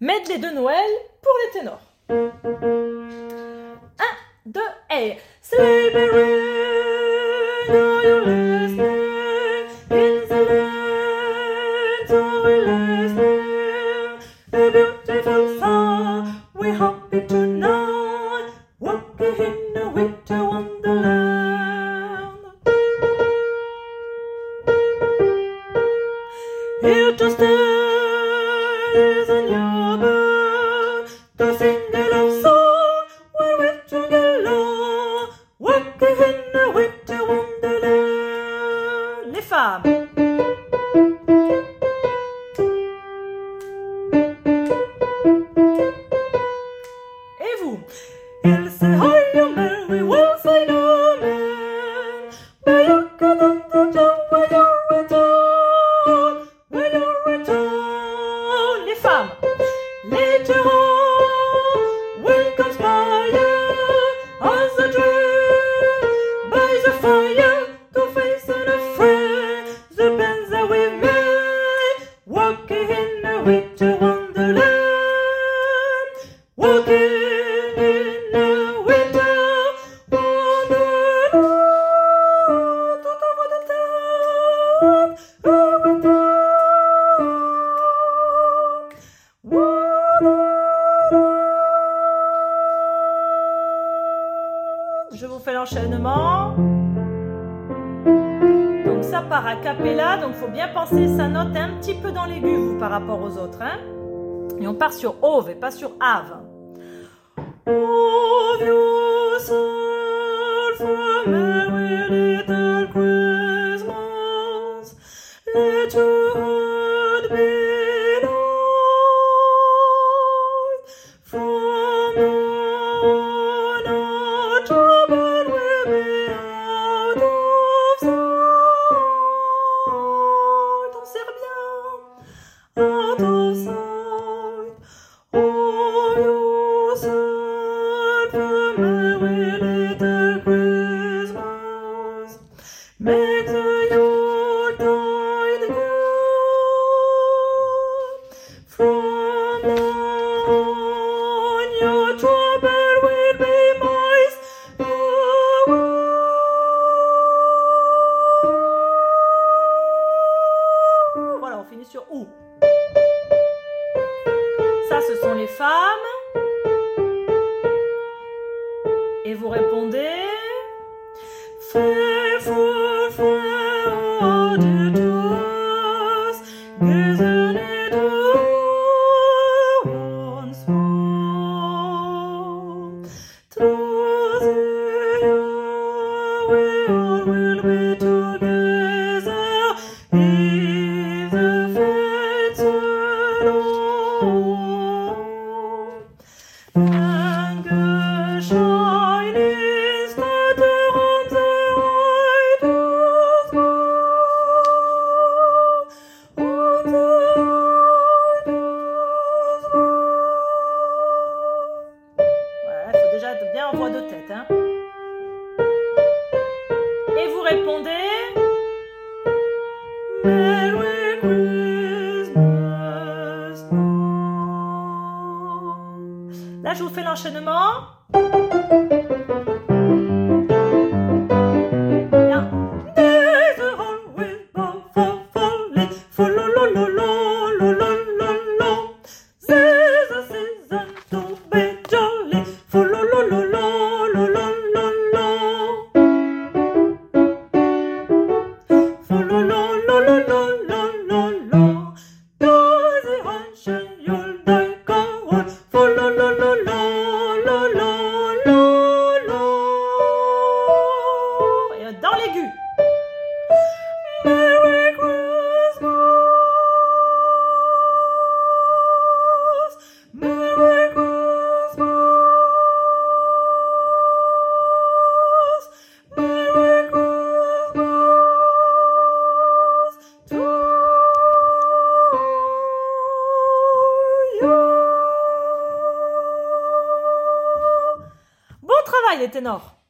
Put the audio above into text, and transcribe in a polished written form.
Medley de Noël pour les ténors. 1, 2, et Sleepy rain, are you listening? In the land, so we're listening. The beautiful song, we're happy tonight, walking in a winter wonderland. Here to stay is a new bird, to sing a love song where we're together, walking in a winter wonderland. Les femmes. Et vous? Il say hi, you merry, well say no man, but you can understand when you return, when you return. Les femmes. Later on, welcomes fire, as a dream, by the fire, to face unafraid, the bands that we made, walking in a winter wonderland, walking in a winter wonderland, tout en voie de terre, Je vous fais l'enchaînement. Donc ça part a cappella, donc faut bien penser sa note un petit peu dans l'aigu vous par rapport aux autres. Hein. Et on part sur ove et pas sur have. Of yourself a merry little Christmas, let your heart be light. From now on our trouble will be out of sight. On sert bien. Out of sight. Oh, yourself a merry little Christmas. Make the Yuletide good. From now on, your trouble will be miles away. Voilà, on finit sur ou. Ça, ce sont les femmes. Et vous répondez Faithful friend to us, isn't it once more? Through the year we all will be together, if the fates allow. And good shining scatter on the idol's wall, on the idol's wall. Ouais, il faut déjà être bien en voix de tête, hein. Et vous répondez Merry Christmas. Là, je vous fais l'enchaînement. Bien. Days are always falling, follow-lo-lo-lo-lo-lo-lo-lo. There's a season to be jolly, follow-lo-lo-lo-lo-lo-lo. Follow-lo-lo-lo-lo-lo-lo. Does the ancient Yuletide go on, follow-lo-lo-lo-lo-lo-lo. Et dans l'aigu. Merry Christmas, Merry Christmas, Merry Christmas to you. Bon travail les ténors.